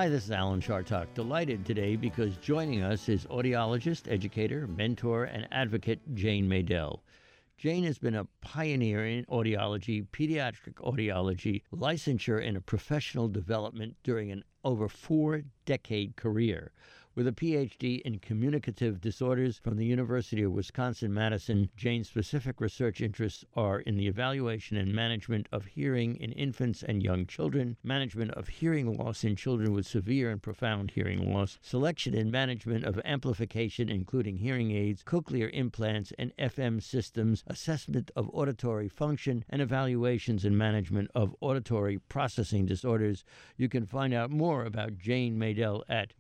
Hi, this is Alan Chartock. Delighted today because joining us is audiologist, educator, mentor, and advocate Jane Maydell. Jane has been a pioneer in audiology, pediatric audiology, licensure, and a professional development during an over 4-decade career. With a PhD in communicative disorders from the University of Wisconsin-Madison, Jane's specific research interests are in the evaluation and management of hearing in infants and young children, management of hearing loss in children with severe and profound hearing loss, selection and management of amplification, including hearing aids, cochlear implants, and FM systems, assessment of auditory function, and evaluations and management of auditory processing disorders. You can find out more about Jane Maydell at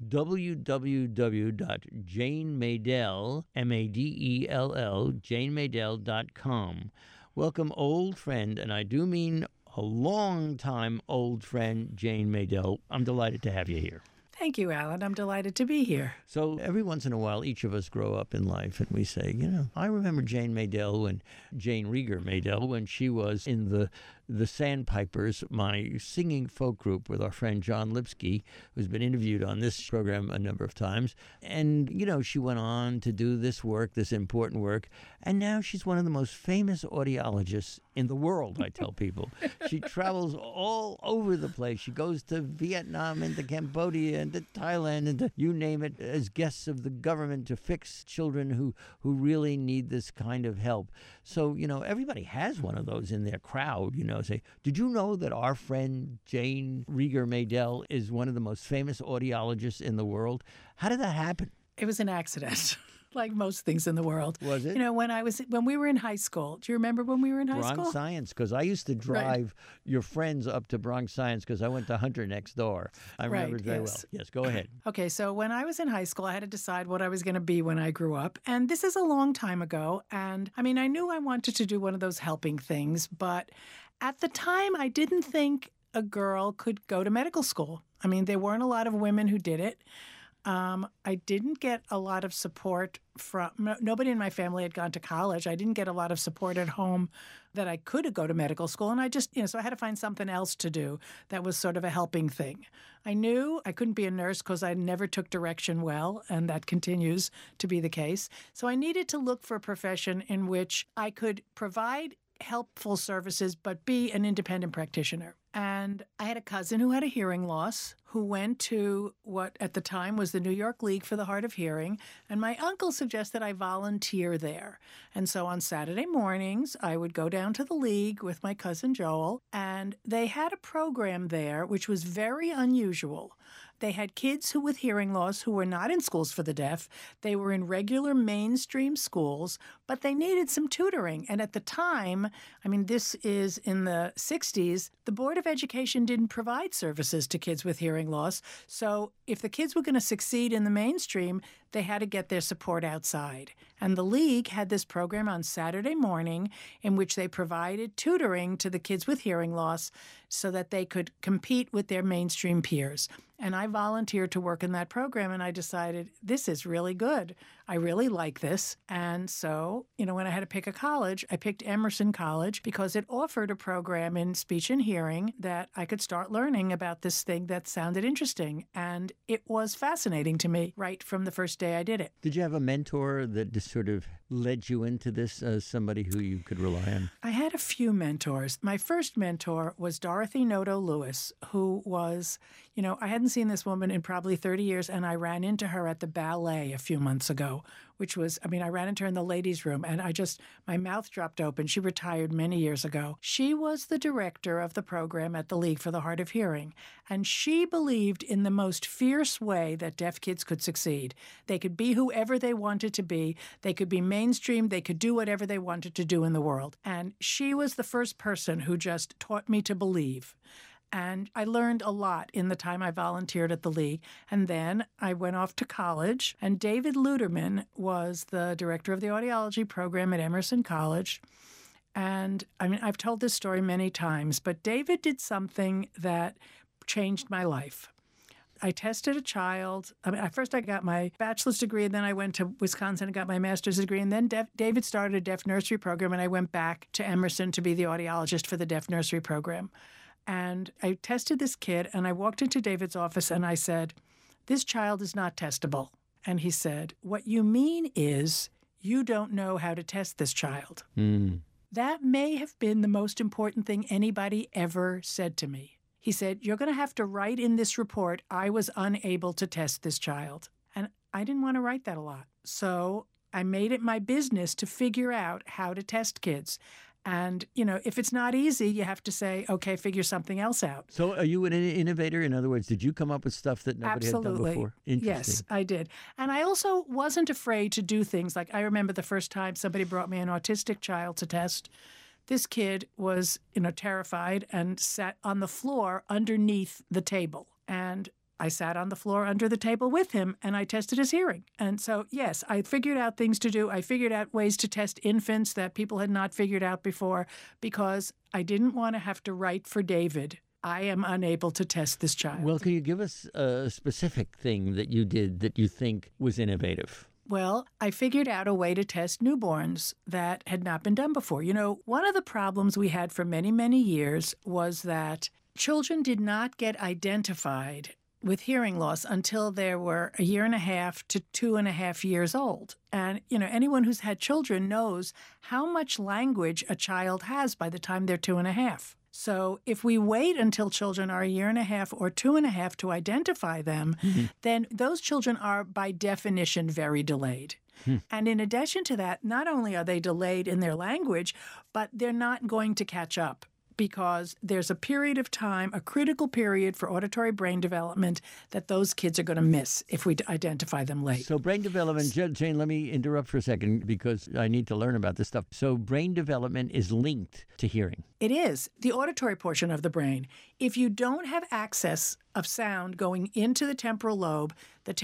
www.janemaydell, M-A-D-E-L-L, janemaydell.com. Welcome, old friend, and I do mean a long-time old friend, Jane Maydell. I'm delighted to have you here. Thank you, Alan. I'm delighted to be here. So every once in a while, each of us grow up in life and we say, I remember Jane Maydell and Jane Rieger Maydell when she was in the Sandpipers, my singing folk group with our friend John Lipsky, who's been interviewed on this program a number of times. And, she went on to do this work, this important work. And now she's one of the most famous audiologists in the world, I tell people. She travels all over the place. She goes to Vietnam and to Cambodia and to Thailand and to you name it as guests of the government to fix children who really need this kind of help. So, everybody has one of those in their crowd, say, did you know that our friend Jane Rieger Maydell is one of the most famous audiologists in the world? How did that happen? It was an accident. Like most things in the world. Was it? When we were in high school. Do you remember when we were in high school? Bronx Science, because I used to drive your friends up to Bronx Science because I went to Hunter next door. I remember it very well. Yes, go ahead. Okay, so when I was in high school, I had to decide what I was going to be when I grew up. And this is a long time ago. And I knew I wanted to do one of those helping things. But at the time, I didn't think a girl could go to medical school. There weren't a lot of women who did it. I didn't get a lot of support from nobody in my family had gone to college. I didn't get a lot of support at home that I could go to medical school. And I just, so I had to find something else to do that was sort of a helping thing. I knew I couldn't be a nurse because I never took direction well, and that continues to be the case. So I needed to look for a profession in which I could provide helpful services but be an independent practitioner. And I had a cousin who had a hearing loss who went to what at the time was the New York League for the Hard of Hearing, and my uncle suggested I volunteer there. And so on Saturday mornings, I would go down to the League with my cousin Joel, and they had a program there which was very unusual. They had kids with hearing loss who were not in schools for the deaf. They were in regular mainstream schools, but they needed some tutoring. And at the time, this is in the 60s, the Board of Education didn't provide services to kids with hearing loss. So if the kids were going to succeed in the mainstream, they had to get their support outside. And the League had this program on Saturday morning in which they provided tutoring to the kids with hearing loss so that they could compete with their mainstream peers. And I volunteered to work in that program, and I decided, this is really good. I really like this. And so, when I had to pick a college, I picked Emerson College because it offered a program in speech and hearing that I could start learning about this thing that sounded interesting. And it was fascinating to me right from the first day I did it. Did you have a mentor that just sort of led you into this, somebody who you could rely on? I had a few mentors. My first mentor was Dorothy Noto Lewis, who was, I hadn't seen this woman in probably 30 years, and I ran into her at the ballet a few months ago, which was, I ran into her in the ladies' room, and my mouth dropped open. She retired many years ago. She was the director of the program at the League for the Hard of Hearing, and she believed in the most fierce way that deaf kids could succeed. They could be whoever they wanted to be. They could be mainstream. They could do whatever they wanted to do in the world. And she was the first person who just taught me to believe. And I learned a lot in the time I volunteered at the League. And then I went off to college, and David Luderman was the director of the audiology program at Emerson College. And I've told this story many times, but David did something that changed my life. I tested a child. First I got my bachelor's degree, and then I went to Wisconsin and got my master's degree. And then David started a deaf nursery program, and I went back to Emerson to be the audiologist for the deaf nursery program. And I tested this kid, and I walked into David's office and I said, "This child is not testable." And he said, "What you mean is you don't know how to test this child." That may have been the most important thing anybody ever said to me. He said, "You're going to have to write in this report, I was unable to test this child." And I didn't want to write that a lot. So I made it my business to figure out how to test kids. And, if it's not easy, you have to say, okay, figure something else out. So are you an innovator? In other words, did you come up with stuff that nobody had done before? Interesting. Yes, I did. And I also wasn't afraid to do things. Like I remember the first time somebody brought me an autistic child to test. This kid was, terrified and sat on the floor underneath the table. And I sat on the floor under the table with him, and I tested his hearing. And so, yes, I figured out things to do. I figured out ways to test infants that people had not figured out before because I didn't want to have to write for David, "I am unable to test this child." Well, can you give us a specific thing that you did that you think was innovative? Well, I figured out a way to test newborns that had not been done before. One of the problems we had for many, many years was that children did not get identified with hearing loss until they were 1.5 to 2.5 years old. And, anyone who's had children knows how much language a child has by the time they're 2.5. So if we wait until children are 1.5 or 2.5 to identify them, then those children are by definition very delayed. And in addition to that, not only are they delayed in their language, but they're not going to catch up, because there's a period of time, a critical period for auditory brain development that those kids are going to miss if we identify them late. So brain development, Jane, let me interrupt for a second because I need to learn about this stuff. So brain development is linked to hearing. It is. The auditory portion of the brain. If you don't have access of sound going into the temporal lobe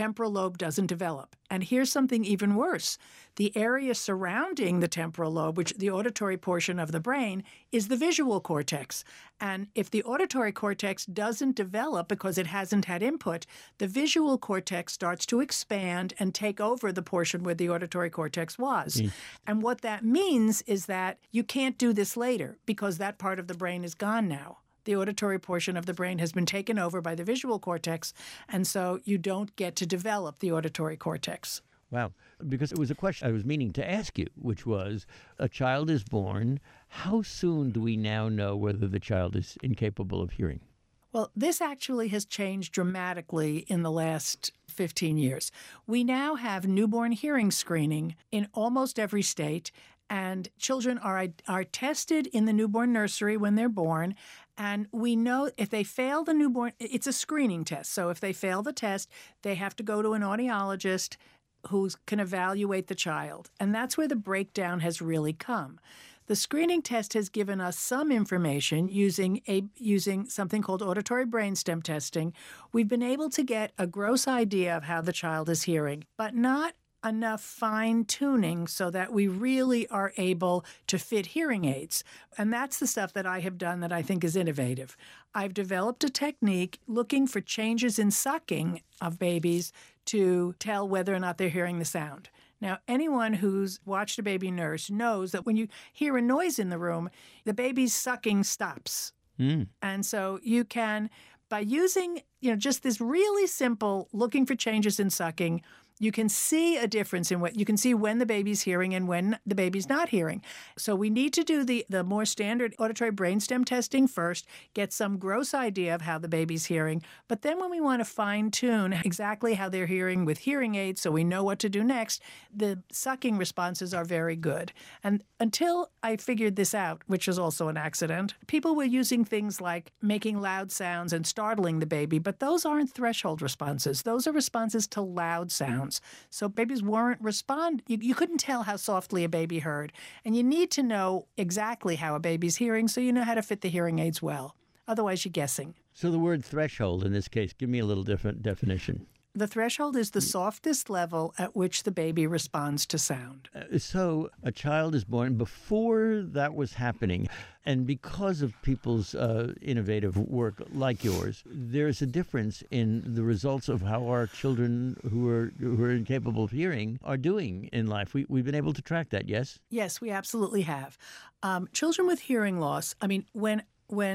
doesn't develop. And here's something even worse. The area surrounding the temporal lobe, which the auditory portion of the brain, is the visual cortex. And if the auditory cortex doesn't develop because it hasn't had input, the visual cortex starts to expand and take over the portion where the auditory cortex was. And what that means is that you can't do this later because that part of the brain is gone now. The auditory portion of the brain has been taken over by the visual cortex, and so you don't get to develop the auditory cortex. Wow. Because it was a question I was meaning to ask you, which was, a child is born. How soon do we now know whether the child is incapable of hearing? Well, this actually has changed dramatically in the last 15 years. We now have newborn hearing screening in almost every state, and children are tested in the newborn nursery when they're born. And we know if they fail the newborn, it's a screening test. So if they fail the test, they have to go to an audiologist who can evaluate the child. And that's where the breakdown has really come. The screening test has given us some information using something called auditory brainstem testing. We've been able to get a gross idea of how the child is hearing, but not enough fine-tuning so that we really are able to fit hearing aids. And that's the stuff that I have done that I think is innovative. I've developed a technique looking for changes in sucking of babies to tell whether or not they're hearing the sound. Now, anyone who's watched a baby nurse knows that when you hear a noise in the room, the baby's sucking stops. And so you can, by using just this really simple looking for changes in sucking, you can see a difference in what you can see when the baby's hearing and when the baby's not hearing. So we need to do the more standard auditory brainstem testing first, get some gross idea of how the baby's hearing. But then when we want to fine tune exactly how they're hearing with hearing aids so we know what to do next, the sucking responses are very good. And until I figured this out, which is also an accident, people were using things like making loud sounds and startling the baby, but those aren't threshold responses. Those are responses to loud sounds. So babies weren't you couldn't tell how softly a baby heard. And you need to know exactly how a baby's hearing so you know how to fit the hearing aids well. Otherwise, you're guessing. So the word threshold in this case, give me a little different definition. The threshold is the softest level at which the baby responds to sound. So a child is born. Before that was happening, and because of people's innovative work like yours, there's a difference in the results of how our children who are incapable of hearing are doing in life. We've been able to track that, yes? Yes, we absolutely have. Children with hearing loss, when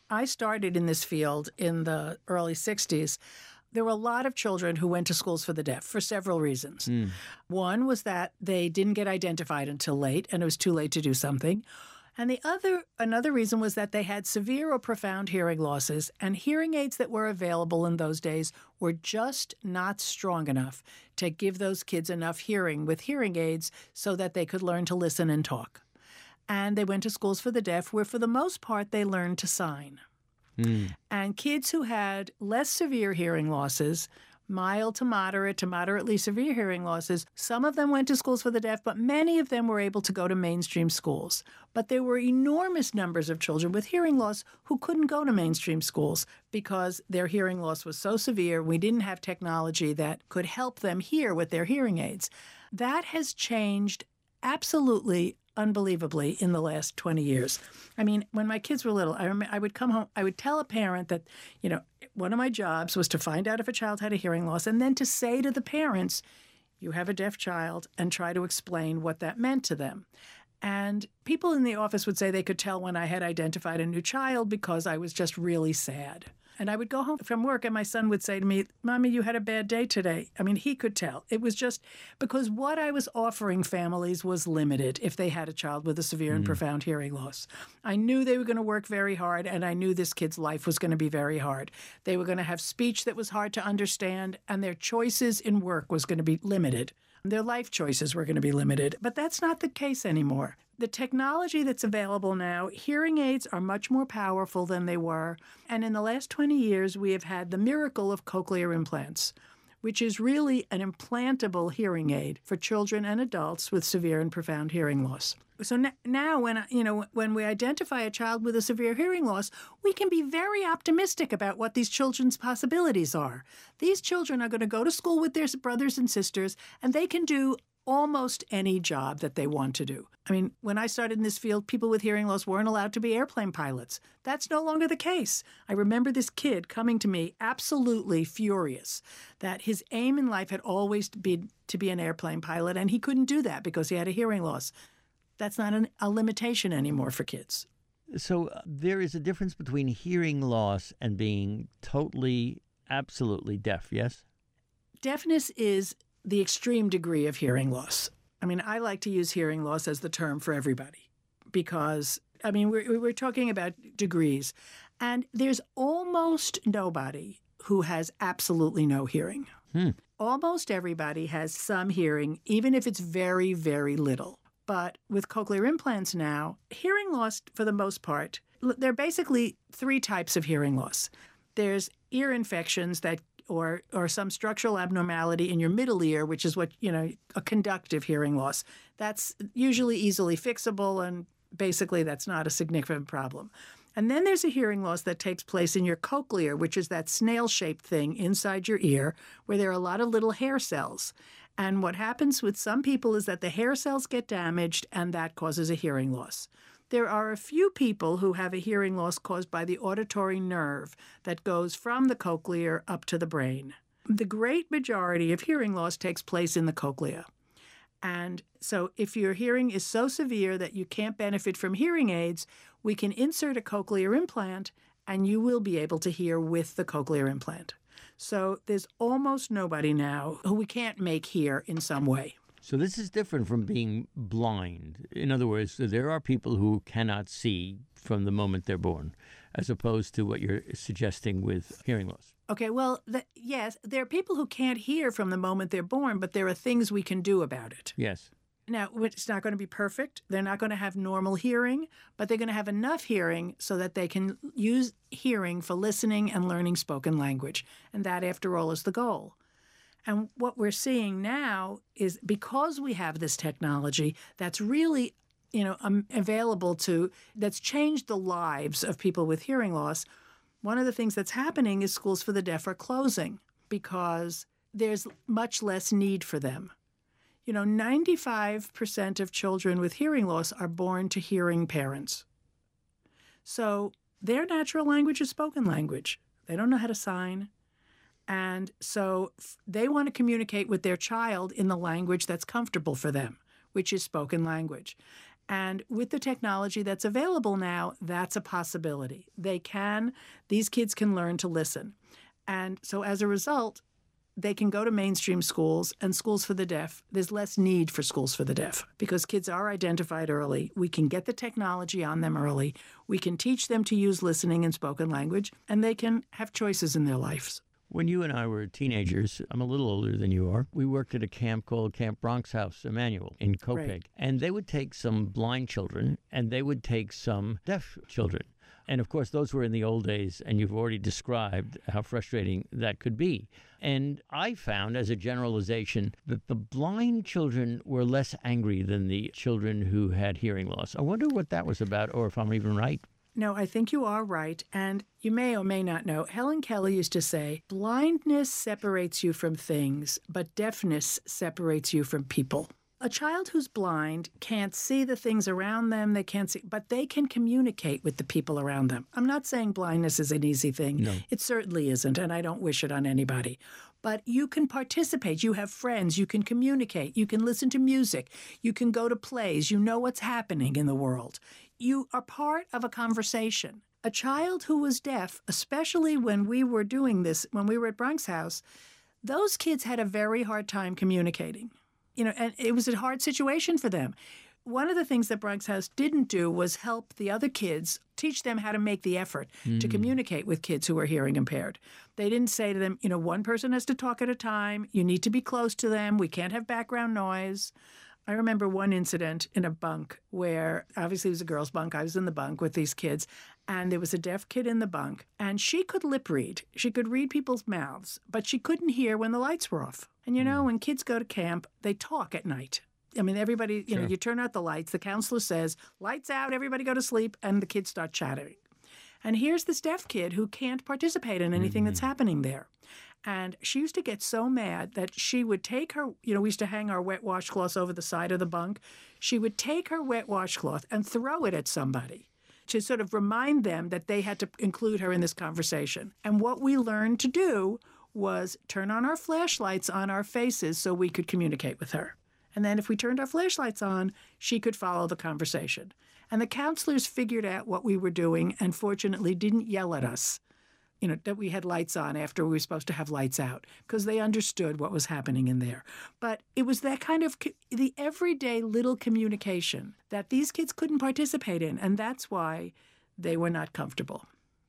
I started in this field in the early 60s, there were a lot of children who went to schools for the deaf for several reasons. One was that they didn't get identified until late, and it was too late to do something. And another reason was that they had severe or profound hearing losses, and hearing aids that were available in those days were just not strong enough to give those kids enough hearing with hearing aids so that they could learn to listen and talk. And they went to schools for the deaf, where for the most part they learned to sign. And kids who had less severe hearing losses, mild to moderately severe hearing losses, some of them went to schools for the deaf, but many of them were able to go to mainstream schools. But there were enormous numbers of children with hearing loss who couldn't go to mainstream schools because their hearing loss was so severe. We didn't have technology that could help them hear with their hearing aids. That has changed absolutely unbelievably in the last 20 years. I mean, when my kids were little, I remember I would come home, I would tell a parent that, one of my jobs was to find out if a child had a hearing loss and then to say to the parents, you have a deaf child, and try to explain what that meant to them. And people in the office would say they could tell when I had identified a new child because I was just really sad. And I would go home from work and my son would say to me, Mommy, you had a bad day today. I mean, he could tell. It was just because what I was offering families was limited if they had a child with a severe and profound hearing loss. I knew they were going to work very hard, and I knew this kid's life was going to be very hard. They were going to have speech that was hard to understand, and their choices in work was going to be limited. Their life choices were going to be limited. But that's not the case anymore. The technology that's available now, hearing aids are much more powerful than they were. And in the last 20 years, we have had the miracle of cochlear implants, which is really an implantable hearing aid for children and adults with severe and profound hearing loss. So now when we identify a child with a severe hearing loss, we can be very optimistic about what these children's possibilities are. These children are going to go to school with their brothers and sisters, and they can do almost any job that they want to do. I mean, when I started in this field, people with hearing loss weren't allowed to be airplane pilots. That's no longer the case. I remember this kid coming to me absolutely furious that his aim in life had always been to be an airplane pilot, and he couldn't do that because he had a hearing loss. That's not a limitation anymore for kids. So there is a difference between hearing loss and being totally, absolutely deaf, yes? Deafness is the extreme degree of hearing loss. I mean, I like to use hearing loss as the term for everybody because, I mean, we're talking about degrees. And there's almost nobody who has absolutely no hearing. Almost everybody has some hearing, even if it's very, very little. But with cochlear implants now, hearing loss, for the most part, there are basically three types of hearing loss. There's ear infections or some structural abnormality in your middle ear, which is a conductive hearing loss. That's usually easily fixable, and basically that's not a significant problem. And then there's a hearing loss that takes place in your cochlear, which is that snail-shaped thing inside your ear where there are a lot of little hair cells. And what happens with some people is that the hair cells get damaged, and that causes a hearing loss. There are a few people who have a hearing loss caused by the auditory nerve that goes from the cochlear up to the brain. The great majority of hearing loss takes place in the cochlea. And so if your hearing is so severe that you can't benefit from hearing aids, we can insert a cochlear implant, and you will be able to hear with the cochlear implant. So there's almost nobody now who we can't make hear in some way. So this is different from being blind. In other words, there are people who cannot see from the moment they're born, as opposed to what you're suggesting with hearing loss. Okay, well, yes, there are people who can't hear from the moment they're born, but there are things we can do about it. Yes. Now, it's not going to be perfect. They're not going to have normal hearing, but they're going to have enough hearing so that they can use hearing for listening and learning spoken language. And that, after all, is the goal. And what we're seeing now is because we have this technology that's really, available that's changed the lives of people with hearing loss, one of the things that's happening is schools for the deaf are closing because there's much less need for them. 95% of children with hearing loss are born to hearing parents. So their natural language is spoken language. They don't know how to sign. And so they want to communicate with their child in the language that's comfortable for them, which is spoken language. And with the technology that's available now, that's a possibility. These kids can learn to listen. And so as a result, they can go to mainstream schools and schools for the deaf. There's less need for schools for the deaf because kids are identified early. We can get the technology on them early. We can teach them to use listening and spoken language, and they can have choices in their lives. When you and I were teenagers, I'm a little older than you are, we worked at a camp called Camp Bronx House Emmanuel in Copiague. Right. And they would take some blind children and they would take some deaf children. And of course, those were in the old days, and you've already described how frustrating that could be. And I found, as a generalization, that the blind children were less angry than the children who had hearing loss. I wonder what that was about, or if I'm even right. No, I think you are right. And you may or may not know, Helen Keller used to say, blindness separates you from things, but deafness separates you from people. A child who's blind can't see the things around them, they can't see, but they can communicate with the people around them. I'm not saying blindness is an easy thing. No. It certainly isn't, and I don't wish it on anybody. But you can participate, you have friends, you can communicate, you can listen to music, you can go to plays, you know what's happening in the world. You are part of a conversation. A child who was deaf, especially when we were doing this, when we were at Bronx House, those kids had a very hard time communicating. And it was a hard situation for them. One of the things that Bronx House didn't do was help the other kids, teach them how to make the effort to communicate with kids who are hearing impaired. They didn't say to them, one person has to talk at a time. You need to be close to them. We can't have background noise. I remember one incident in a bunk where, obviously it was a girls' bunk. I was in the bunk with these kids, and there was a deaf kid in the bunk, and she could lip read. She could read people's mouths, but she couldn't hear when the lights were off. And when kids go to camp, they talk at night. I mean, everybody, Sure. You turn out the lights, the counselor says, lights out, everybody go to sleep, and the kids start chattering. And here's this deaf kid who can't participate in anything that's happening there. And she used to get so mad that she would take her, we used to hang our wet washcloths over the side of the bunk. She would take her wet washcloth and throw it at somebody to sort of remind them that they had to include her in this conversation. And what we learned to do was turn on our flashlights on our faces so we could communicate with her. And then if we turned our flashlights on, she could follow the conversation. And the counselors figured out what we were doing and fortunately didn't yell at us, that we had lights on after we were supposed to have lights out, because they understood what was happening in there. But it was that kind of the everyday little communication that these kids couldn't participate in, and that's why they were not comfortable.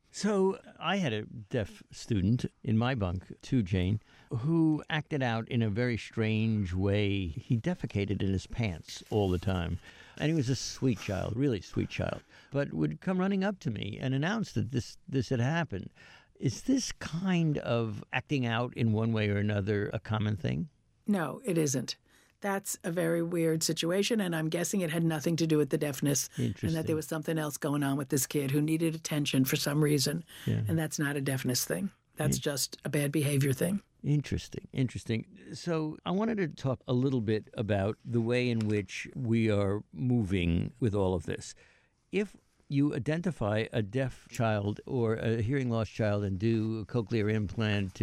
So I had a deaf student in my bunk, too, Jane, who acted out in a very strange way. He defecated in his pants all the time. And he was a sweet child, really sweet child, but would come running up to me and announce that this had happened. Is this kind of acting out in one way or another a common thing? No, it isn't. That's a very weird situation, and I'm guessing it had nothing to do with the deafness and that there was something else going on with this kid who needed attention for some reason, and that's not a deafness thing. That's just a bad behavior thing. Interesting. So I wanted to talk a little bit about the way in which we are moving with all of this. If you identify a deaf child or a hearing loss child and do a cochlear implant,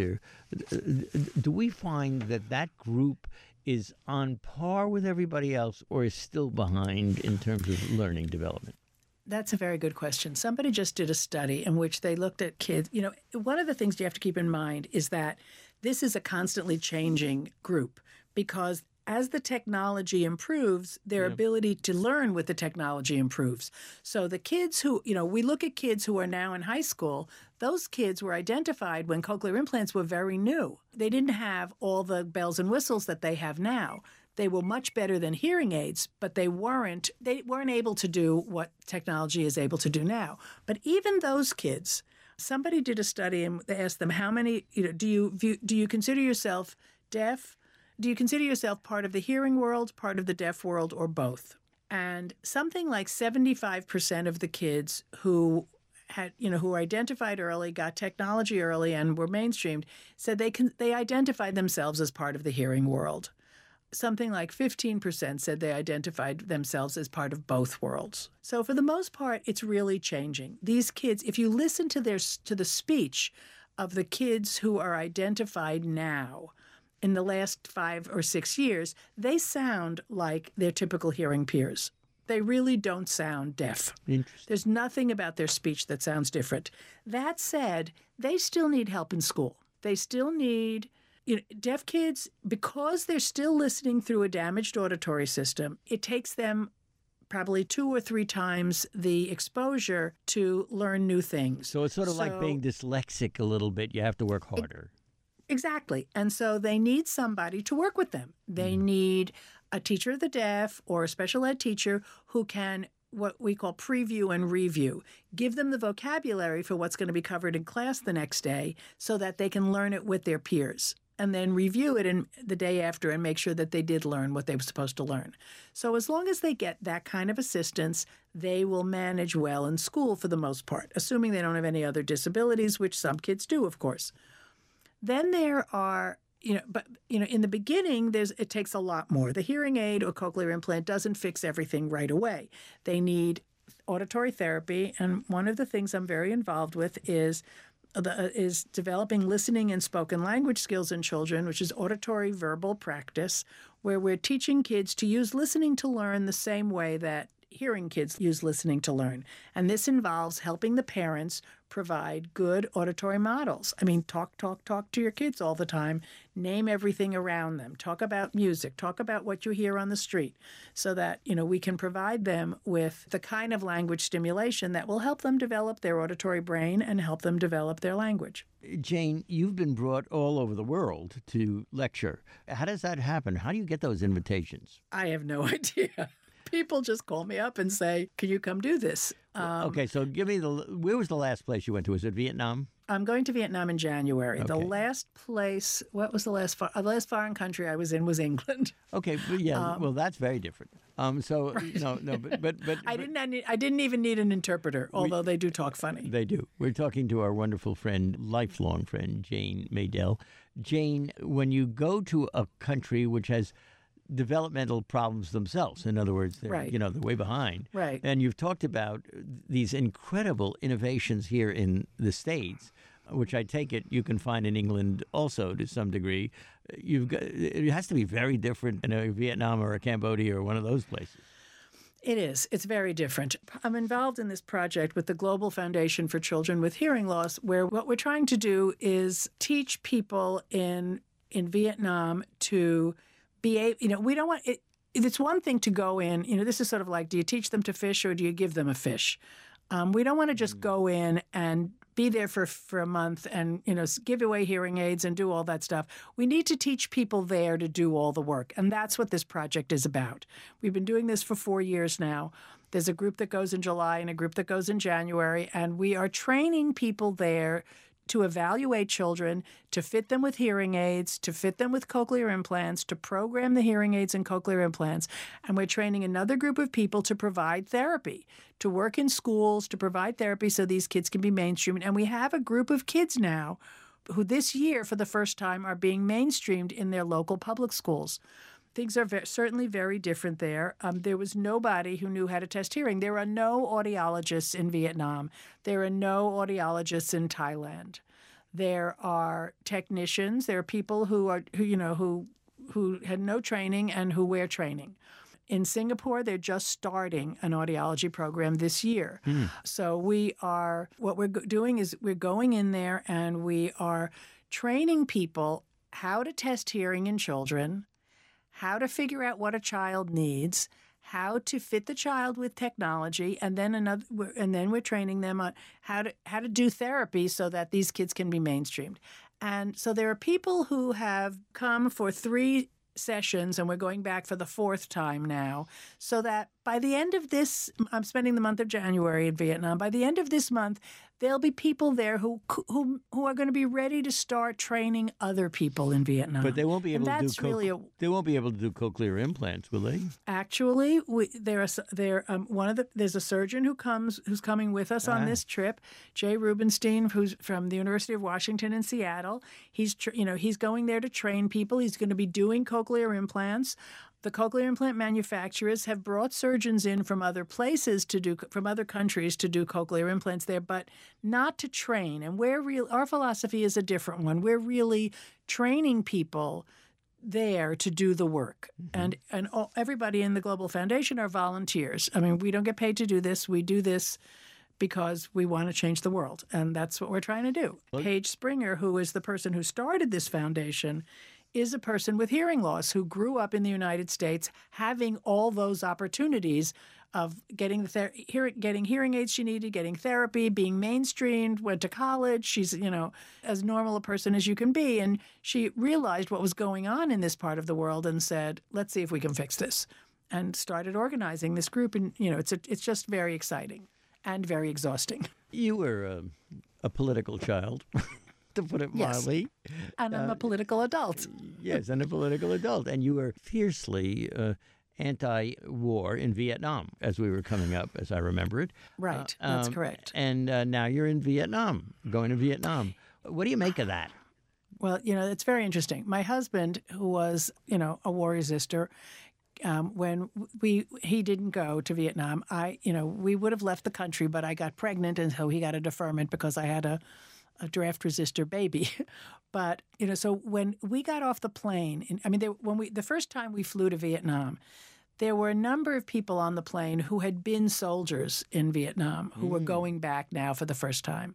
do we find that group is on par with everybody else or is still behind in terms of learning development? That's a very good question. Somebody just did a study in which they looked at kids. One of the things you have to keep in mind is that this is a constantly changing group because as the technology improves, their ability to learn with the technology improves. So the kids who, we look at kids who are now in high school, those kids were identified when cochlear implants were very new. They didn't have all the bells and whistles that they have now. They were much better than hearing aids, but they weren't able to do what technology is able to do now. But even those kids, somebody did a study and they asked them how many, do you consider yourself deaf? Do you consider yourself part of the hearing world, part of the deaf world, or both? And something like 75% of the kids who were identified early, got technology early, and were mainstreamed, said they identified themselves as part of the hearing world. Something like 15% said they identified themselves as part of both worlds. So for the most part, it's really changing. These kids, if you listen to the speech of the kids who are identified now, in the last 5 or 6 years, they sound like their typical hearing peers. They really don't sound deaf. Interesting. There's nothing about their speech that sounds different. That said, they still need help in school. They still need, deaf kids, because they're still listening through a damaged auditory system, it takes them probably 2 or 3 times the exposure to learn new things. So it's sort of like being dyslexic a little bit. You have to work harder. Exactly. And so they need somebody to work with them. They need a teacher of the deaf or a special ed teacher who can what we call preview and review, give them the vocabulary for what's going to be covered in class the next day so that they can learn it with their peers, and then review it in the day after and make sure that they did learn what they were supposed to learn. So as long as they get that kind of assistance, they will manage well in school for the most part, assuming they don't have any other disabilities, which some kids do, of course. Then there are, in the beginning, it takes a lot more. The hearing aid or cochlear implant doesn't fix everything right away. They need auditory therapy, and one of the things I'm very involved with is developing listening and spoken language skills in children, which is auditory verbal practice, where we're teaching kids to use listening to learn the same way that hearing kids use listening to learn. And this involves helping the parents provide good auditory models. I mean, talk to your kids all the time. Name everything around them. Talk about music. Talk about what you hear on the street so that, we can provide them with the kind of language stimulation that will help them develop their auditory brain and help them develop their language. Jane, you've been brought all over the world to lecture. How does that happen? How do you get those invitations? I have no idea. People just call me up and say, can you come do this? Okay, so give me where was the last place you went to? Was it Vietnam? I'm going to Vietnam in January. Okay. The last place, what was the last foreign country I was in was England. Okay, but yeah, well, that's very different. So, but I didn't even need an interpreter, although they do talk funny. They do. We're talking to our wonderful friend, lifelong friend, Jane Maydell. Jane, when you go to a country which has developmental problems themselves. In other words, they're, right. They're way behind. Right. And you've talked about these incredible innovations here in the States, which I take it you can find in England also to some degree. It has to be very different in a Vietnam or a Cambodia or one of those places. It is. It's very different. I'm involved in this project with the Global Foundation for Children with Hearing Loss, where what we're trying to do is teach people in Vietnam to be able, we don't want it. It's one thing to go in, this is sort of like, do you teach them to fish or do you give them a fish? We don't want to just go in and be there for a month and, give away hearing aids and do all that stuff. We need to teach people there to do all the work. And that's what this project is about. We've been doing this for 4 years now. There's a group that goes in July and a group that goes in January. And we are training people there to evaluate children, to fit them with hearing aids, to fit them with cochlear implants, to program the hearing aids and cochlear implants. And we're training another group of people to provide therapy, to work in schools, to provide therapy so these kids can be mainstreamed. And we have a group of kids now who this year, for the first time, are being mainstreamed in their local public schools. Things are certainly very different there. There was nobody who knew how to test hearing. There are no audiologists in Vietnam. There are no audiologists in Thailand. There are technicians. There are people who had no training and who wear training. In Singapore, they're just starting an audiology program this year. So what we're doing is we're going in there and we are training people how to test hearing in children, how to figure out what a child needs, how to fit the child with technology, and then we're training them on how to do therapy so that these kids can be mainstreamed. And so there are people who have come for 3 sessions, and we're going back for the 4th time now, so that by the end of this, I'm spending the month of January in Vietnam. By the end of this month, there'll be people there who are going to be ready to start training other people in Vietnam. But they won't be able to do they won't be able to do cochlear implants, will they? Actually, there's a surgeon who's coming with us on this trip, Jay Rubenstein, who's from the University of Washington in Seattle. He's going there to train people. He's going to be doing cochlear implants. The cochlear implant manufacturers have brought surgeons in from other places from other countries to do cochlear implants there, but not to train. And our philosophy is a different one. We're really training people there to do the work. And everybody in the Global Foundation are volunteers. I mean, we don't get paid to do this. We do this because we want to change the world, and that's what we're trying to do. Paige Springer, who is the person who started this foundation, is a person with hearing loss who grew up in the United States having all those opportunities of getting getting hearing aids she needed, getting therapy, being mainstreamed, went to college. She's, as normal a person as you can be. And she realized what was going on in this part of the world and said, let's see if we can fix this, and started organizing this group. And, it's just very exciting and very exhausting. You were a political child, to put it mildly. Yes. And I'm a political adult. Yes, and a political adult. And you were fiercely anti-war in Vietnam as we were coming up, as I remember it. Right, that's correct. And now you're in Vietnam, going to Vietnam. What do you make of that? Well, it's very interesting. My husband, who was, a war resistor, when he didn't go to Vietnam, we would have left the country, but I got pregnant, and so he got a deferment because I had a draft resistor baby. But, so when we got off the plane, the first time we flew to Vietnam, there were a number of people on the plane who had been soldiers in Vietnam who were going back now for the first time.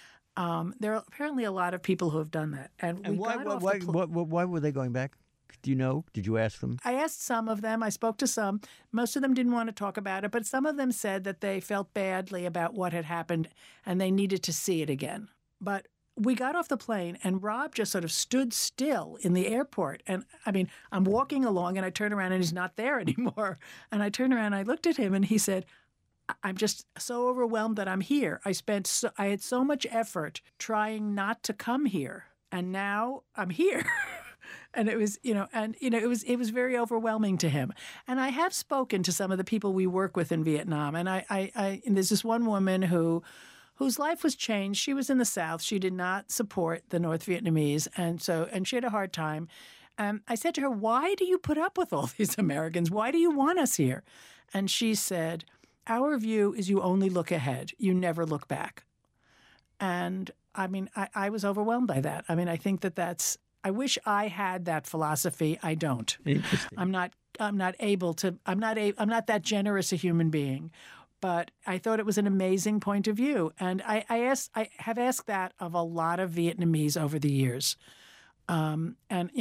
There are apparently a lot of people who have done that. And why were they going back? Do you know? Did you ask them? I asked some of them. I spoke to some. Most of them didn't want to talk about it, but some of them said that they felt badly about what had happened and they needed to see it again. But we got off the plane, and Rob just sort of stood still in the airport. And, I'm walking along, and I turn around, and he's not there anymore. And I turned around, and I looked at him, and he said, I'm just so overwhelmed that I'm here. I had so much effort trying not to come here, and now I'm here. And it was, it was very overwhelming to him. And I have spoken to some of the people we work with in Vietnam, and and there's this one woman whose life was changed. She was in the South. She did not support the North Vietnamese, and she had a hard time. I said to her, why do you put up with all these Americans? Why do you want us here? And she said, our view is you only look ahead. You never look back. And, I was overwhelmed by that. I think I wish I had that philosophy. I don't. Interesting. I'm not that generous a human being. But I thought it was an amazing point of view, and I have asked that of a lot of Vietnamese over the years. Why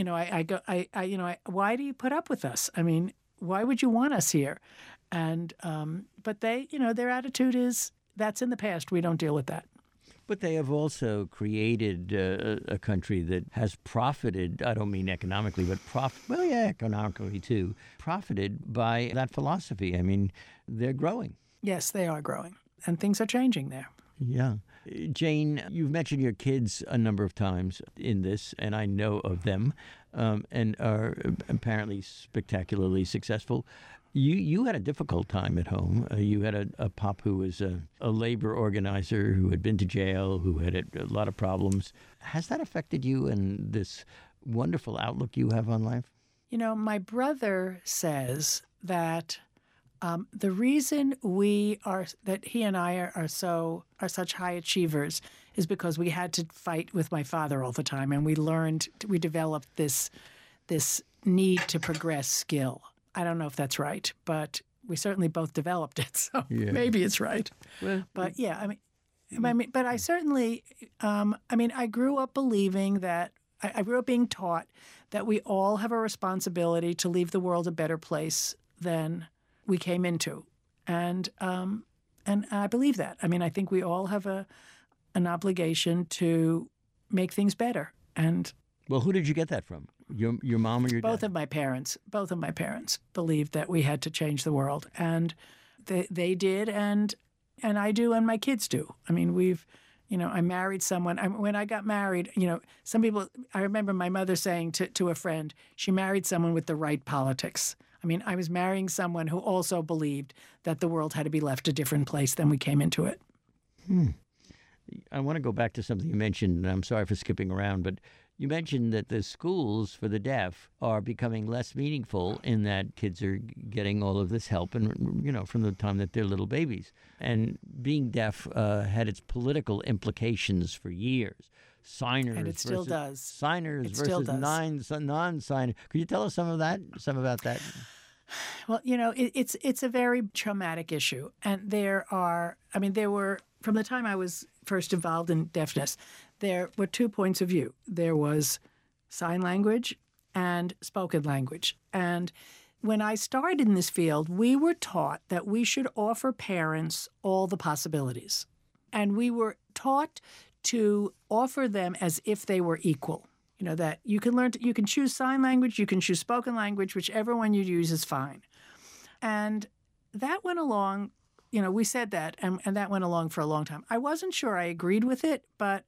do you put up with us? Why would you want us here? And but they, their attitude is that's in the past. We don't deal with that. But they have also created a country that has profited, I don't mean economically, but economically too, profited by that philosophy. They're growing. Yes, they are growing, and things are changing there. Yeah. Jane, you've mentioned your kids a number of times in this, and I know of them, and are apparently spectacularly successful. You had a difficult time at home. You had a pop who was a labor organizer who had been to jail, who had a lot of problems. Has that affected you and this wonderful outlook you have on life? My brother says that the reason that he and I are such high achievers is because we had to fight with my father all the time, and we developed this need to progress skill. I don't know if that's right, but we certainly both developed it, so maybe it's right. Well, but yeah, but I certainly, I grew up believing that I grew up being taught that we all have a responsibility to leave the world a better place than we came into, and I believe that. I think we all have an obligation to make things better. And well, who did you get that from? Your mom or your dad? Both of my parents believed that we had to change the world, and they did, and I do, and my kids do. I married someone. When I got married, some people. I remember my mother saying to a friend, she married someone with the right politics. I was marrying someone who also believed that the world had to be left a different place than we came into it. I want to go back to something you mentioned, and I'm sorry for skipping around, but you mentioned that the schools for the deaf are becoming less meaningful in that kids are getting all of this help, and from the time that they're little babies. And being deaf had its political implications for years. signers And it still versus does. signers It still versus does. non-signers. Could you tell us some about that? Well, it's a very traumatic issue. And there were, from the time I was first involved in deafness, there were 2 points of view. There was sign language and spoken language. And when I started in this field, we were taught that we should offer parents all the possibilities. And we were taught to offer them as if they were equal. That you can choose sign language, you can choose spoken language, whichever one you use is fine. And that went along, we said that, and that went along for a long time. I wasn't sure I agreed with it, but,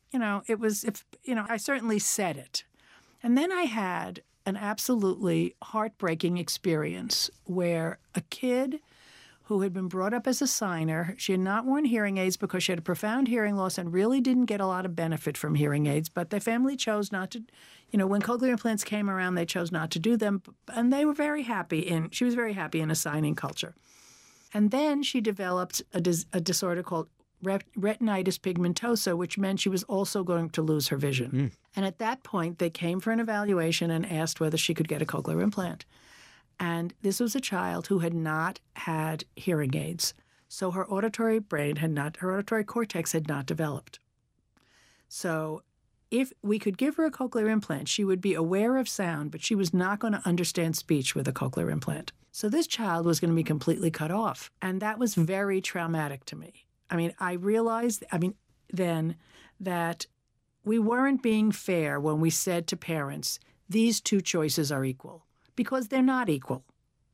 I certainly said it. And then I had an absolutely heartbreaking experience where a kid who had been brought up as a signer, she had not worn hearing aids because she had a profound hearing loss and really didn't get a lot of benefit from hearing aids, but their family chose not to, when cochlear implants came around, they chose not to do them, and they were she was very happy in a signing culture. And then she developed a disorder called retinitis pigmentosa, which meant she was also going to lose her vision. And at that point, they came for an evaluation and asked whether she could get a cochlear implant. And this was a child who had not had hearing aids. So her auditory cortex had not developed. So if we could give her a cochlear implant, she would be aware of sound, but she was not going to understand speech with a cochlear implant. So this child was going to be completely cut off. And that was very traumatic to me. I realized, then that we weren't being fair when we said to parents, these 2 choices are equal. Because they're not equal.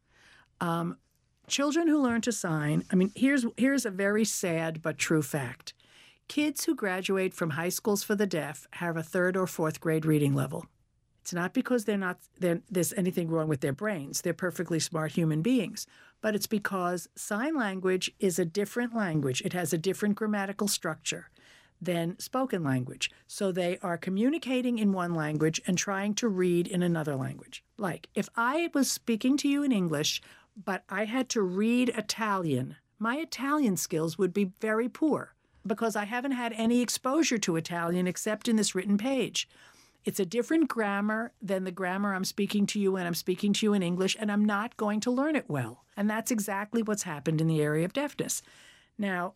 Children who learn to sign, here's a very sad but true fact. Kids who graduate from high schools for the deaf have a 3rd or 4th grade reading level. It's not because there's anything wrong with their brains. They're perfectly smart human beings. But it's because sign language is a different language. It has a different grammatical structure than spoken language. So they are communicating in one language and trying to read in another language. Like, if I was speaking to you in English, but I had to read Italian, my Italian skills would be very poor because I haven't had any exposure to Italian except in this written page. It's a different grammar than the grammar I'm speaking to you when I'm speaking to you in English, and I'm not going to learn it well. And that's exactly what's happened in the area of deafness. Now,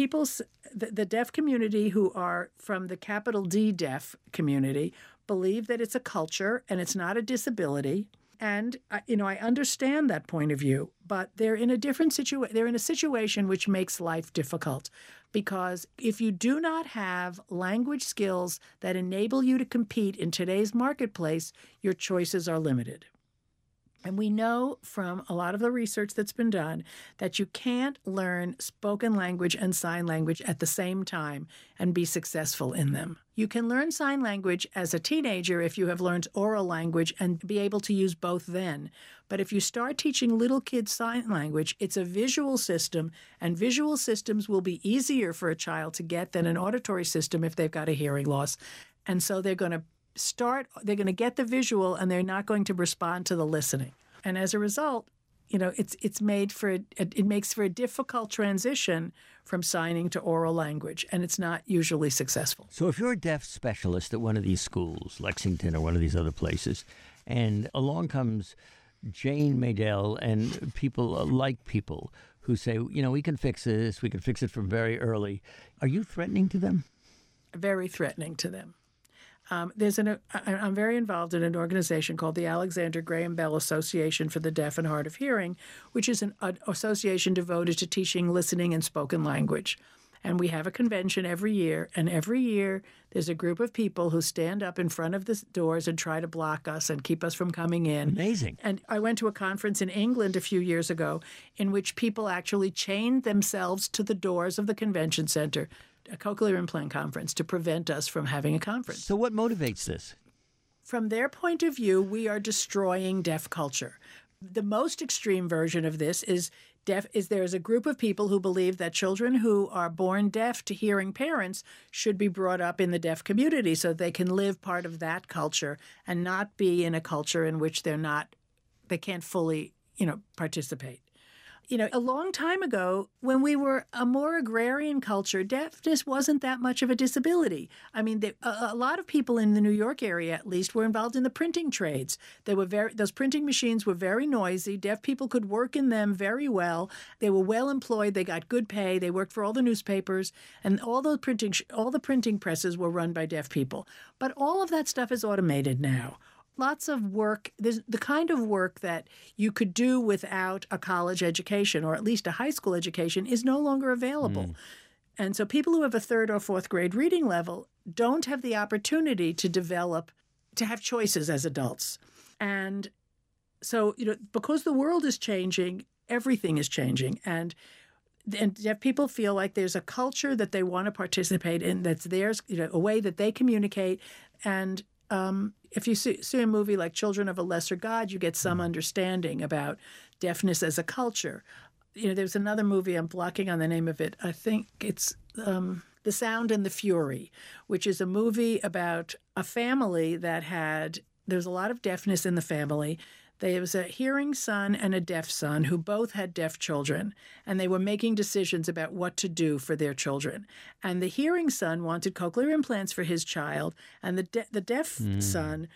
the deaf community who are from the capital D deaf community believe that it's a culture and it's not a disability. And, I understand that point of view, but they're in a different situation. They're in a situation which makes life difficult because if you do not have language skills that enable you to compete in today's marketplace, your choices are limited. And we know from a lot of the research that's been done that you can't learn spoken language and sign language at the same time and be successful in them. You can learn sign language as a teenager if you have learned oral language and be able to use both then. But if you start teaching little kids sign language, it's a visual system, and visual systems will be easier for a child to get than an auditory system if they've got a hearing loss. And so they're going to get the visual and they're not going to respond to the listening. And as a result, it makes for a difficult transition from signing to oral language, and it's not usually successful. So if you're a deaf specialist at one of these schools, Lexington or one of these other places, and along comes Jane Maydell and people who say, we can fix this, we can fix it from very early, are you threatening to them? Very threatening to them. I'm very involved in an organization called the Alexander Graham Bell Association for the Deaf and Hard of Hearing, which is an association devoted to teaching listening and spoken language. And we have a convention every year, and every year there's a group of people who stand up in front of the doors and try to block us and keep us from coming in. Amazing. And I went to a conference in England a few years ago in which people actually chained themselves to the doors of the convention center, a cochlear implant conference, to prevent us from having a conference. So what motivates this? From their point of view, we are destroying deaf culture. The most extreme version of this is there's a group of people who believe that children who are born deaf to hearing parents should be brought up in the deaf community so they can live part of that culture and not be in a culture in which they can't fully, participate. a long time ago, when we were a more agrarian culture, deafness wasn't that much of a disability. I mean, a lot of people in the New York area, at least, were involved in the printing trades. Those printing machines were very noisy. Deaf people could work in them very well. They were well employed. They got good pay. They worked for all the newspapers, and all the printing presses were run by deaf people. But all of that stuff is automated now. Lots of work, there's the kind of work that you could do without a college education or at least a high school education is no longer available. And so people who have a third or fourth grade reading level don't have the opportunity to have choices as adults. And so, because the world is changing, everything is changing. And deaf people feel like there's a culture that they want to participate in, that's theirs, a way that they communicate. And if you see a movie like Children of a Lesser God, you get some understanding about deafness as a culture. There's another movie, I'm blocking on the name of it. I think it's The Sound and the Fury, which is a movie about a family there's a lot of deafness in the family. There was a hearing son and a deaf son who both had deaf children, and they were making decisions about what to do for their children. And the hearing son wanted cochlear implants for his child, and the deaf son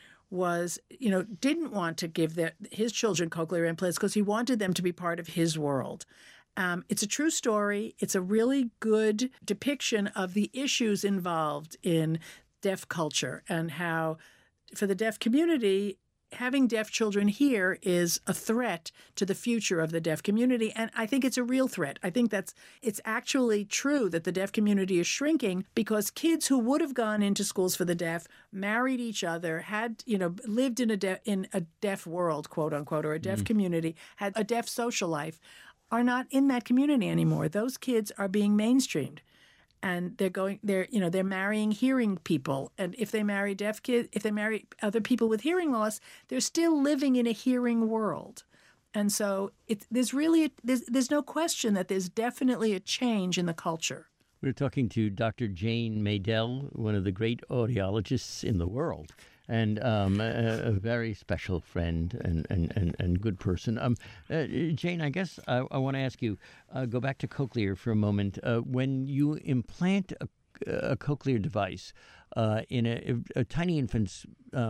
didn't want to give his children cochlear implants because he wanted them to be part of his world. It's a true story. It's a really good depiction of the issues involved in deaf culture and how, for the deaf community, having deaf children here is a threat to the future of the deaf community. And I think it's a real threat. I think it's actually true that the deaf community is shrinking because kids who would have gone into schools for the deaf, married each other, had, lived in a deaf world, quote unquote, or a deaf community, had a deaf social life, are not in that community anymore. Those kids are being mainstreamed. And they're marrying hearing people. And if they marry deaf kids, if they marry other people with hearing loss, they're still living in a hearing world. And so there's no question that there's definitely a change in the culture. We're talking to Dr. Jane Maydell, one of the great audiologists in the world, and a very special friend and good person. Jane, I guess I want to ask you, go back to cochlear for a moment. When you implant a cochlear device in a tiny infant's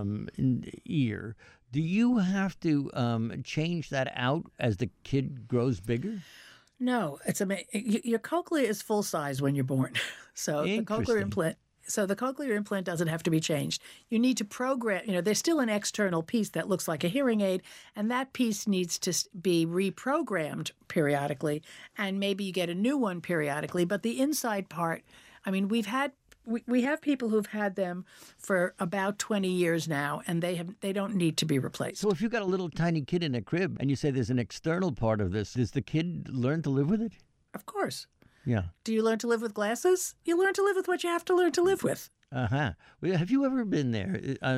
ear, do you have to change that out as the kid grows bigger? No, it's your cochlea is full size when you're born. So the cochlear implant doesn't have to be changed. You need to program, there's still an external piece that looks like a hearing aid, and that piece needs to be reprogrammed periodically, and maybe you get a new one periodically. But the inside part, we have people who've had them for about 20 years now, and they don't need to be replaced. So if you've got a little tiny kid in a crib and you say there's an external part of this, does the kid learn to live with it? Of course. Yeah. Do you learn to live with glasses? You learn to live with what you have to learn to live with. Uh-huh. Well, have you ever been there?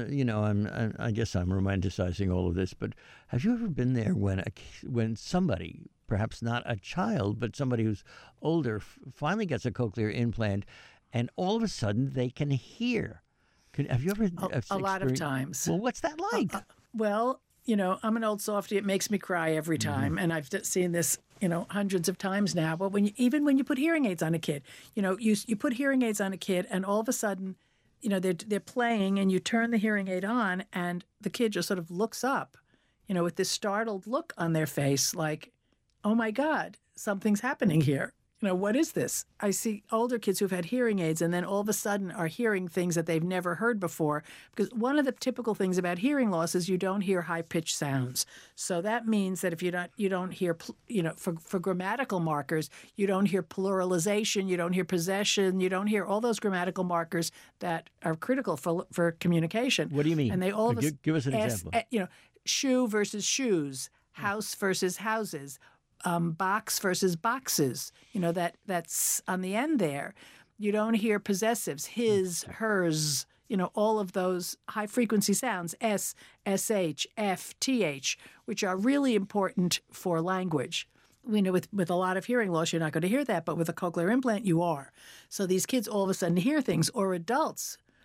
I guess I'm romanticizing all of this, but have you ever been there when somebody, perhaps not a child, but somebody who's older, finally gets a cochlear implant, and all of a sudden they can hear? Have you ever? A lot of times. Well, what's that like? I'm an old softie. It makes me cry every time, and I've seen this, hundreds of times now. But even when you put hearing aids on a kid, you put hearing aids on a kid, and all of a sudden, they're playing, and you turn the hearing aid on, and the kid just sort of looks up, with this startled look on their face, like, "Oh my God, something's happening here." What is this? I see older kids who've had hearing aids and then all of a sudden are hearing things that they've never heard before. Because one of the typical things about hearing loss is you don't hear high-pitched sounds. So that means that if you don't hear, for grammatical markers, you don't hear pluralization, you don't hear possession, you don't hear all those grammatical markers that are critical for communication. What do you mean? And they all of us give us an example. Shoe versus shoes, house versus houses. Box versus boxes, that's on the end there. You don't hear possessives, his, hers, all of those high-frequency sounds, S, SH, F, TH, which are really important for language. We know with a lot of hearing loss, you're not going to hear that, but with a cochlear implant, you are. So these kids all of a sudden hear things, or adults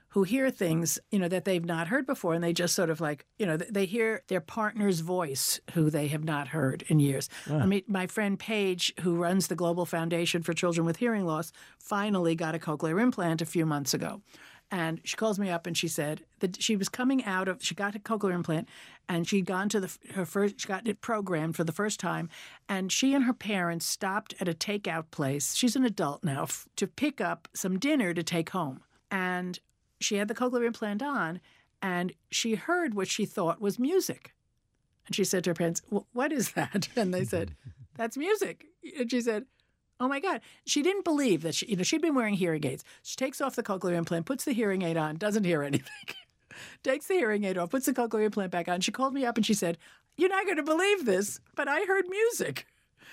who hear things, that they've not heard before. And they just sort of like, they hear their partner's voice who they have not heard in years. I mean, my friend Paige, who runs the Global Foundation for Children with Hearing Loss, finally got a cochlear implant a few months ago. And she calls me up and she said that she was coming out of, she got a cochlear implant and she'd gone to she got it programmed for the first time. And she and her parents stopped at a takeout place. She's an adult now, to pick up some dinner to take home. And she had the cochlear implant on and she heard what she thought was music. And she said to her parents, "What is that?" And they said, "That's music." And she said, "Oh my God." She didn't believe that she'd been wearing hearing aids. She takes off the cochlear implant, puts the hearing aid on, doesn't hear anything. Takes the hearing aid off, puts the cochlear implant back on. She called me up and she said, "You're not going to believe this, but I heard music."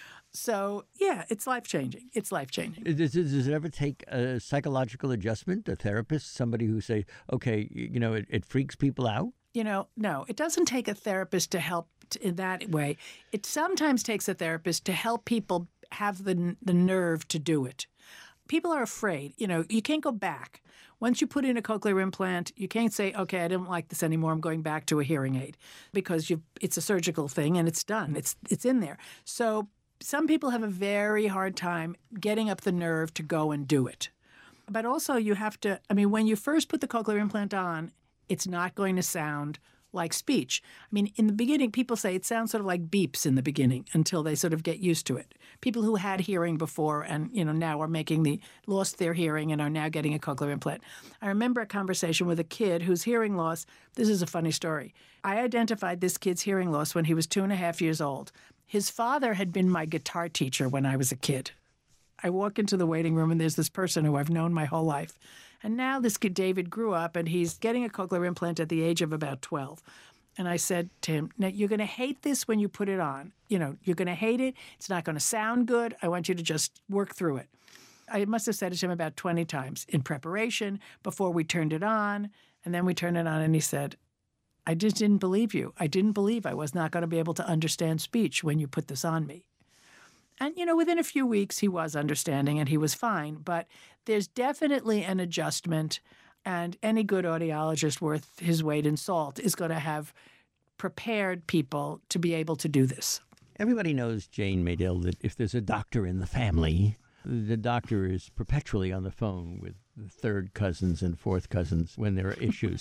So, yeah, it's life-changing. It's life-changing. Does it ever take a psychological adjustment, a therapist, somebody who say, okay, it freaks people out? No, it doesn't take a therapist to help in that way. It sometimes takes a therapist to help people have the nerve to do it. People are afraid. You can't go back. Once you put in a cochlear implant, you can't say, "Okay, I don't like this anymore. I'm going back to a hearing aid," because it's a surgical thing and it's done. It's in there. So some people have a very hard time getting up the nerve to go and do it. But also you have to, when you first put the cochlear implant on, it's not going to sound like speech. In the beginning, people say it sounds sort of like beeps in the beginning until they sort of get used to it. People who had hearing before and, now are lost their hearing and are now getting a cochlear implant. I remember a conversation with a kid whose hearing loss, this is a funny story. I identified this kid's hearing loss when he was 2.5 years old. His father had been my guitar teacher when I was a kid. I walk into the waiting room and there's this person who I've known my whole life. And now this kid, David, grew up and he's getting a cochlear implant at the age of about 12. And I said to him, "Now, you're going to hate this when you put it on. You're going to hate it. It's not going to sound good. I want you to just work through it." I must have said it to him about 20 times in preparation before we turned it on. And then we turned it on and he said, "I just didn't believe you. I didn't believe I was not going to be able to understand speech when you put this on me." And, within a few weeks, he was understanding and he was fine. But there's definitely an adjustment. And any good audiologist worth his weight in salt is going to have prepared people to be able to do this. Everybody knows, Jane Maydell, that if there's a doctor in the family, the doctor is perpetually on the phone with the third cousins and fourth cousins when there are issues.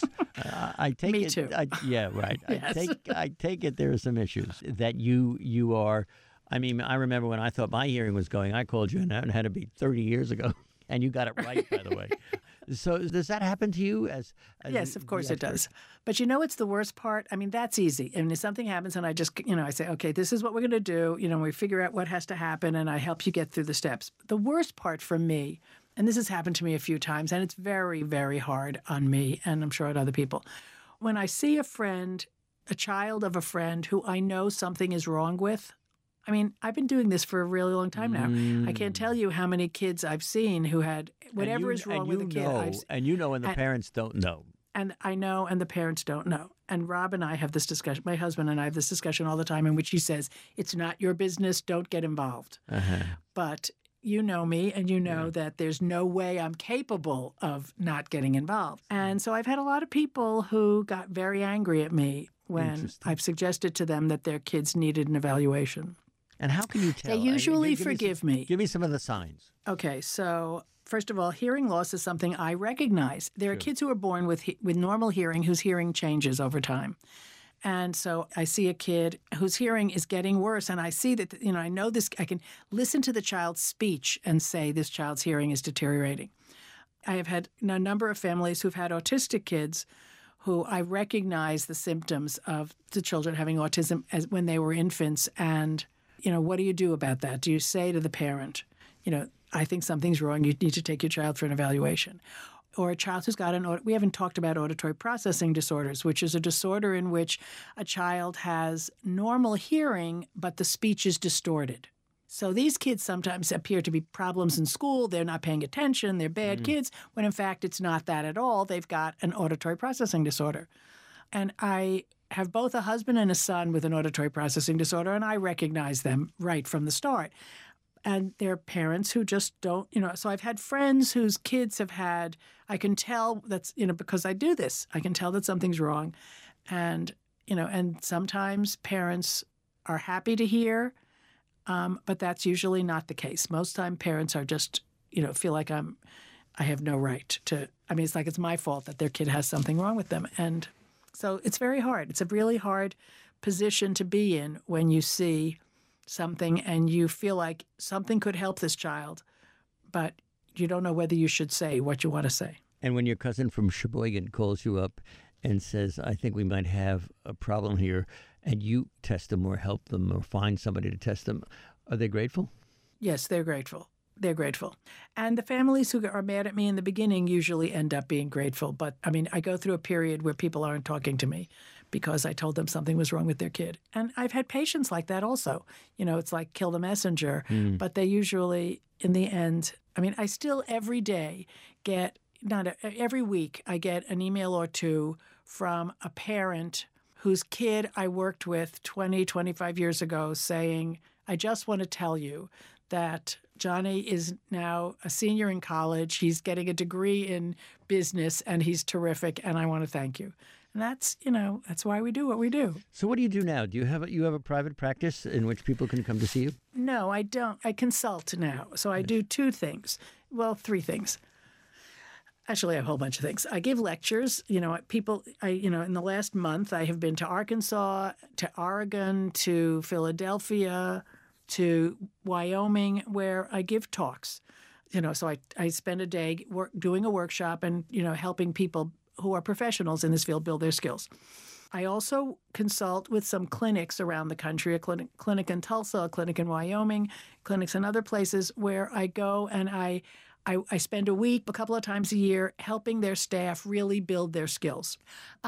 I take Me it. too. Yeah, right. Yes. I take it there are some issues that you are. I remember when I thought my hearing was going, I called you and it had to be 30 years ago, and you got it right, by the way. So does that happen to you? Yes, of course it does. But it's the worst part? That's easy. If something happens and I just, I say, "Okay, this is what we're going to do." We figure out what has to happen and I help you get through the steps. The worst part for me, and this has happened to me a few times, and it's very, very hard on me and I'm sure on other people, when I see a child of a friend who I know something is wrong with. I've been doing this for a really long time now. I can't tell you how many kids I've seen who had whatever is wrong with the kid. And the parents don't know. And I know, and the parents don't know. And Rob and I have this discussion, my husband and I have this discussion all the time in which he says, "It's not your business, don't get involved." But you know me, and you know that there's no way I'm capable of not getting involved. And so I've had a lot of people who got very angry at me when I've suggested to them that their kids needed an evaluation. And how can you tell? They usually forgive me. Give me some of the signs. Okay, so first of all, hearing loss is something I recognize. There are kids who are born with normal hearing whose hearing changes over time. And so I see a kid whose hearing is getting worse, and I see that, I know this, I can listen to the child's speech and say this child's hearing is deteriorating. I have had a number of families who've had autistic kids who I recognize the symptoms of the children having autism as when they were infants. And what do you do about that? Do you say to the parent, "I think something's wrong. You need to take your child for an evaluation"? Or a child who's got we haven't talked about auditory processing disorders, which is a disorder in which a child has normal hearing, but the speech is distorted. So these kids sometimes appear to be problems in school. They're not paying attention. They're bad kids, when in fact it's not that at all. They've got an auditory processing disorder. And I have both a husband and a son with an auditory processing disorder, and I recognize them right from the start. And there are parents who just don't, so I've had friends whose kids have had, I can tell that's, because I do this, I can tell that something's wrong. And, and sometimes parents are happy to hear, but that's usually not the case. Most time parents are just, feel like I have no right to, it's like it's my fault that their kid has something wrong with them. And so it's very hard. It's a really hard position to be in when you see something and you feel like something could help this child, but you don't know whether you should say what you want to say. And when your cousin from Sheboygan calls you up and says, I think we might have a problem here, and you test them or help them or find somebody to test them, are they grateful? Yes, they're grateful. They're grateful. And the families who are mad at me in the beginning usually end up being grateful. But, I go through a period where people aren't talking to me because I told them something was wrong with their kid. And I've had patients like that also. It's like kill the messenger. But they usually, in the end, I still every day get, every week, I get an email or two from a parent whose kid I worked with 20, 25 years ago saying, I just want to tell you that Johnny is now a senior in college. He's getting a degree in business, and he's terrific, and I want to thank you. And that's, that's why we do what we do. So what do you do now? Do you have a private practice in which people can come to see you? No, I don't. I consult now. So I do two things. Well, three things. Actually, a whole bunch of things. I give lectures. In the last month, I have been to Arkansas, to Oregon, to Philadelphia, to Wyoming, where I give talks. So I spend a day doing a workshop and, helping people who are professionals in this field build their skills. I also consult with some clinics around the country, a clinic in Tulsa, a clinic in Wyoming, clinics in other places where I go and I spend a week, a couple of times a year, helping their staff really build their skills.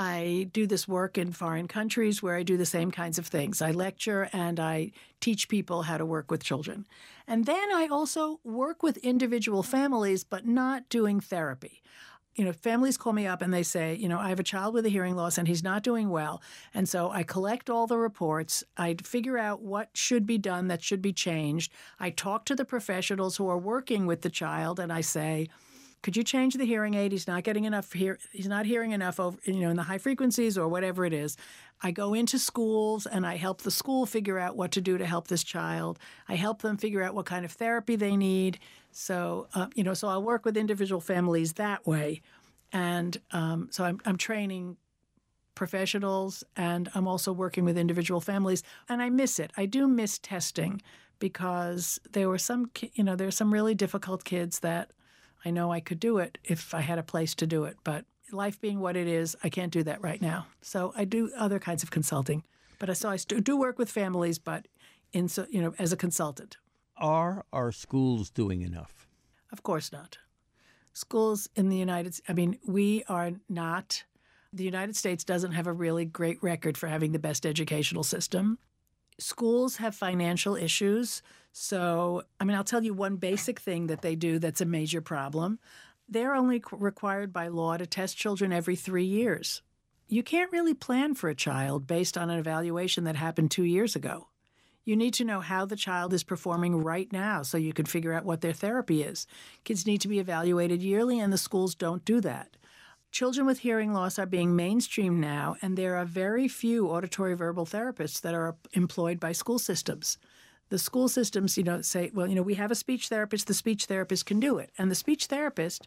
I do this work in foreign countries where I do the same kinds of things. I lecture and I teach people how to work with children. And then I also work with individual families, but not doing therapy. Families call me up and they say, I have a child with a hearing loss and he's not doing well. And so I collect all the reports. I figure out what should be done that should be changed. I talk to the professionals who are working with the child and I say, could you change the hearing aid? He's not getting enough he's not hearing enough over, in the high frequencies or whatever it is. I go into schools and I help the school figure out what to do to help this child. I help them figure out what kind of therapy they need. So, so I'll work with individual families that way. And so I'm training professionals and I'm also working with individual families. And I miss it. I do miss testing because there were some, there's some really difficult kids that I know I could do it if I had a place to do it. But life being what it is, I can't do that right now. So I do other kinds of consulting. But I do work with families, but as a consultant. Are our schools doing enough? Of course not. Schools in the United States, we are not. The United States doesn't have a really great record for having the best educational system. Schools have financial issues. So, I'll tell you one basic thing that they do that's a major problem. They're only required by law to test children every 3 years. You can't really plan for a child based on an evaluation that happened 2 years ago. You need to know how the child is performing right now so you can figure out what their therapy is. Kids need to be evaluated yearly, and the schools don't do that. Children with hearing loss are being mainstreamed now, and there are very few auditory verbal therapists that are employed by school systems. The school systems, say, we have a speech therapist, the speech therapist can do it. And the speech therapist,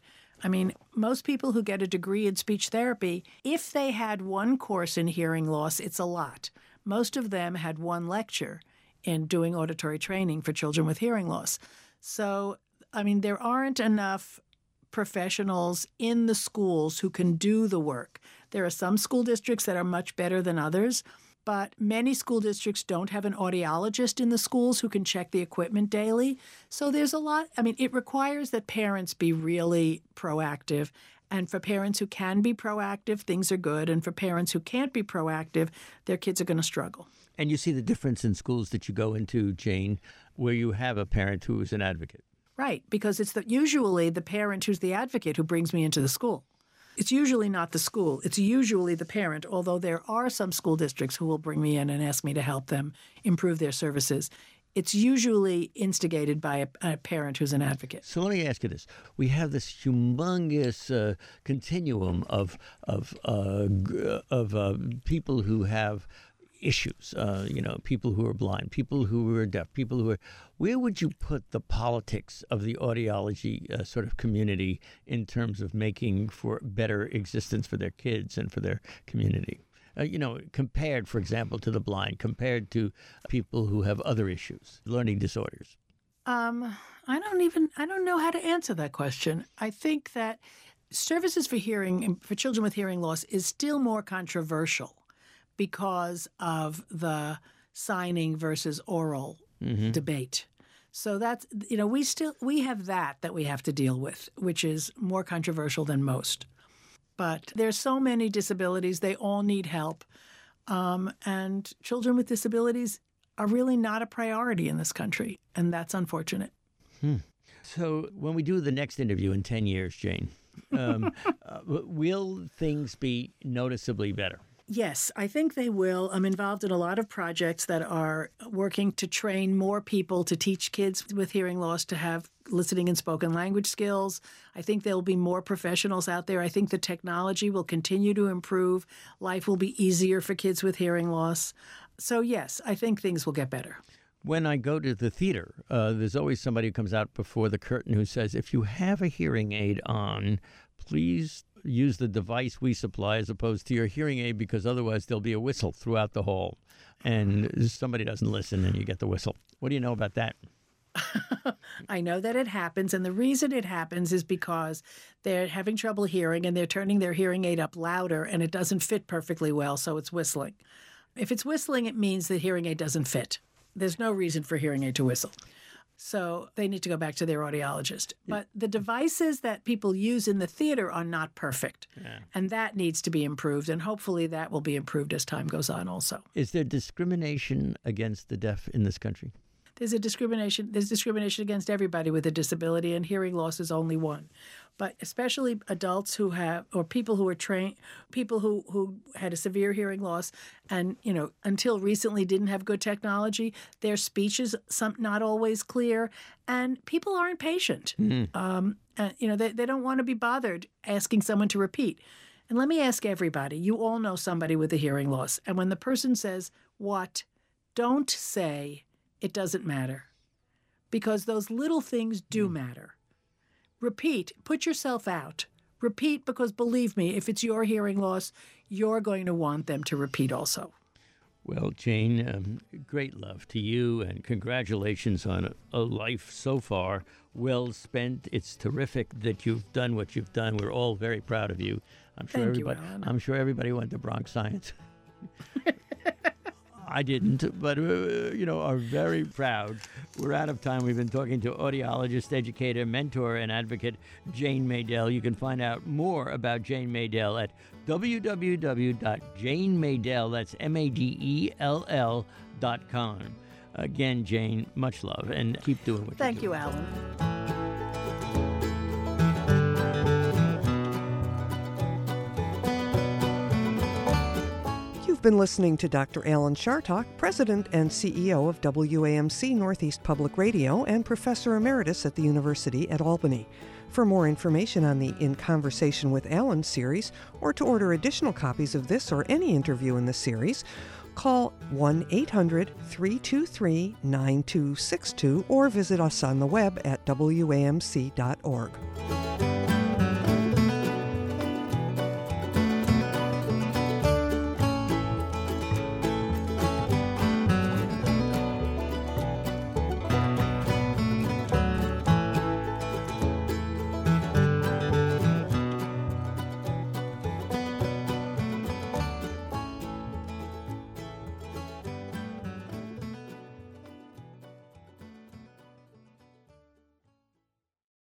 most people who get a degree in speech therapy, if they had one course in hearing loss, it's a lot. Most of them had one lecture in doing auditory training for children with hearing loss. So, there aren't enough professionals in the schools who can do the work. There are some school districts that are much better than others, but many school districts don't have an audiologist in the schools who can check the equipment daily. So there's a lot. It requires that parents be really proactive. And for parents who can be proactive, things are good. And for parents who can't be proactive, their kids are going to struggle. And you see the difference in schools that you go into, Jane, where you have a parent who is an advocate. Right, because it's usually the parent who's the advocate who brings me into the school. It's usually not the school. It's usually the parent, although there are some school districts who will bring me in and ask me to help them improve their services. it's usually instigated by a parent who's an advocate. So let me ask you this: we have this humongous continuum of people who have issues. People who are blind, people who are deaf, people who are. Where would you put the politics of the audiology sort of community in terms of making for better existence for their kids and for their community? Compared, for example, to the blind, compared to people who have other issues, learning disorders? I don't know how to answer that question. I think that services for hearing, for children with hearing loss, is still more controversial because of the signing versus oral debate. So that's, we have that we have to deal with, which is more controversial than most. But there's so many disabilities. They all need help. And children with disabilities are really not a priority in this country. And that's unfortunate. So when we do the next interview in 10 years, Jane, will things be noticeably better? Yes, I think they will. I'm involved in a lot of projects that are working to train more people to teach kids with hearing loss to have listening and spoken language skills. I think there will be more professionals out there. I think the technology will continue to improve. Life will be easier for kids with hearing loss. So yes, I think things will get better. When I go to the theater, there's always somebody who comes out before the curtain who says, if you have a hearing aid on, please use the device we supply as opposed to your hearing aid, because otherwise there'll be a whistle throughout the hall and somebody doesn't listen and you get the whistle. What do you know about that? I know that it happens, and the reason it happens is because they're having trouble hearing and they're turning their hearing aid up louder and it doesn't fit perfectly well, so it's whistling. If it's whistling, it means the hearing aid doesn't fit. There's no reason for hearing aid to whistle. So they need to go back to their audiologist. But the devices that people use in the theater are not perfect. Yeah. And that needs to be improved. And hopefully that will be improved as time goes on also. Is there discrimination against the deaf in this country? There's discrimination against everybody with a disability, and hearing loss is only one. But especially adults who have, or people who are trained, people who had a severe hearing loss and, until recently didn't have good technology, their speech is not always clear, and people aren't patient. Mm-hmm. They don't want to be bothered asking someone to repeat. And let me ask everybody, you all know somebody with a hearing loss, and when the person says, "What?" don't say, "It doesn't matter," because those little things do matter. Repeat. Put yourself out. Repeat, because believe me, if it's your hearing loss, you're going to want them to repeat also. Well, Jane, great love to you, and congratulations on a life so far well spent. It's terrific that you've done what you've done. We're all very proud of you. Thank you, Alan. I'm sure everybody went to Bronx Science. I didn't, but, are very proud. We're out of time. We've been talking to audiologist, educator, mentor, and advocate Jane Maydell. You can find out more about Jane Maydell at www.janemaydell, that's MADELL.com. Again, Jane, much love, and keep doing what you're doing. Thank you, Alan. You've been listening to Dr. Alan Chartock, President and CEO of WAMC Northeast Public Radio and Professor Emeritus at the University at Albany. For more information on the In Conversation with Alan series, or to order additional copies of this or any interview in the series, call 1-800-323-9262 or visit us on the web at wamc.org.